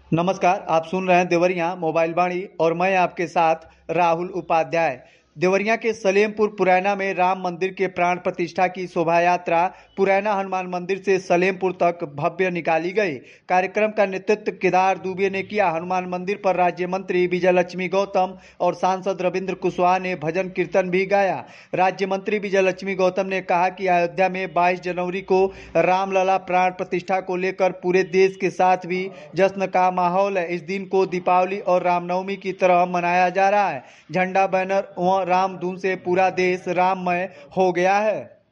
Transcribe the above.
नमस्कार, आप सुन रहे हैं देवरिया मोबाइल वाणी और मैं आपके साथ राहुल उपाध्याय। देवरिया के सलेमपुर पुरैना में राम मंदिर के प्राण प्रतिष्ठा की शोभा यात्रा पुरैना हनुमान मंदिर से सलेमपुर तक भव्य निकाली गई। कार्यक्रम का नेतृत्व केदार दुबे ने किया। हनुमान मंदिर पर राज्य मंत्री विजयलक्ष्मी गौतम और सांसद रविंद्र कुशवाहा ने भजन कीर्तन भी गाया। राज्य मंत्री विजयलक्ष्मी गौतम ने कहा कि अयोध्या में 22 जनवरी को रामलला प्राण प्रतिष्ठा को लेकर पूरे देश के साथ भी जश्न का माहौल है। इस दिन को दीपावली और रामनवमी की तरह मनाया जा रहा है। झंडा, बैनर व राम धुन से पूरा देश राममय हो गया है।